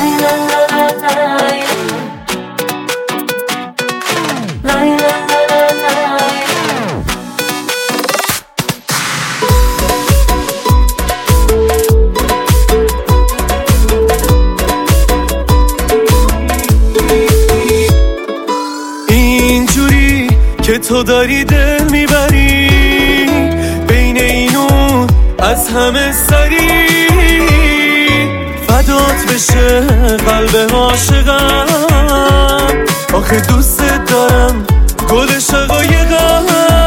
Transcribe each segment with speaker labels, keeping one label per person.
Speaker 1: اینجوری که تو داری دل میبری بین اینون از همه سری فدات بشه قلب عاشقم آخه دوست دارم گل شقایقم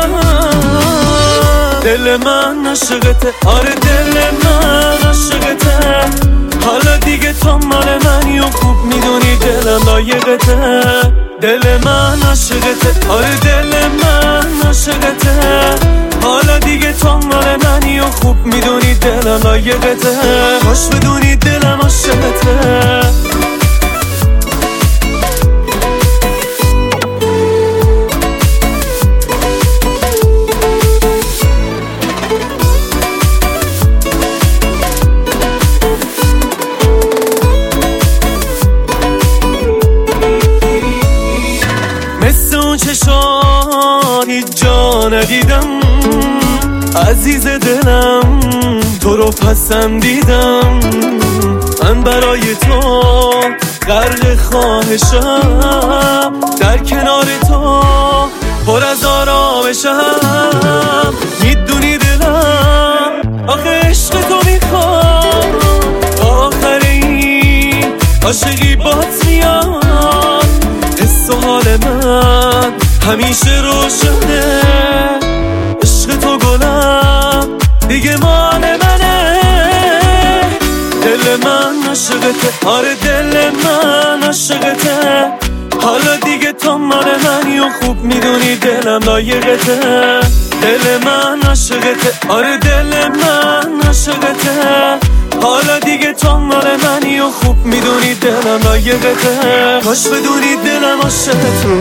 Speaker 1: دل من عاشقته آره دل من عاشقته حالا دیگه تو مال منی و خوب میدونی دلم لایقته دل من عاشقته آره دل من عاشقته حالا دیگه تو مال منی و خوب میدونی دلم لایقته کاش بدونی دلم عاشقته مثل اون چشات هیچ جا ندیدم عزیز دلم تو رو پسندیدم من برای تو غرق خواهشم در کنار تو پر از آرامشم میدونی دلم آخه عشق تو میخوام آخر این عاشقی بات میاد حس و حال من همیشه روشنه عشق تو گلم دیگه مال منه دل من عاشقته آره دل من عاشقته حالا دیگه تو مال منی و خوب میدونی دلم لایقته دل من عاشقته آره دل من عاشقته حالا دیگه تو مال منی و خوب میدونی دلم لایقته کاش بدونی دلم عاشقته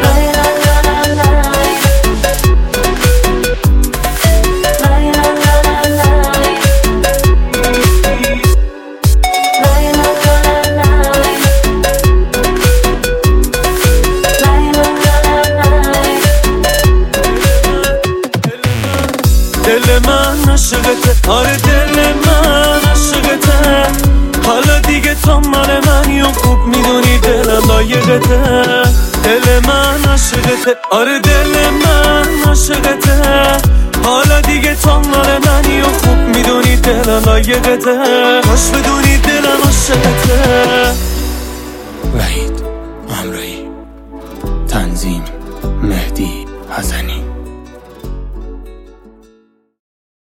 Speaker 1: دل من عاشقته آره دل من عاشقته حالا دیگه تو مال منی و خوب میدونی دلم لایقته دل من عاشقته آره دل من عاشقته حالا دیگه تو مال منی و خوب میدونی دلم لایقته کاش بدونی دلم عاشقته.
Speaker 2: وحید امرایی، تنظیم مهدی حسنی.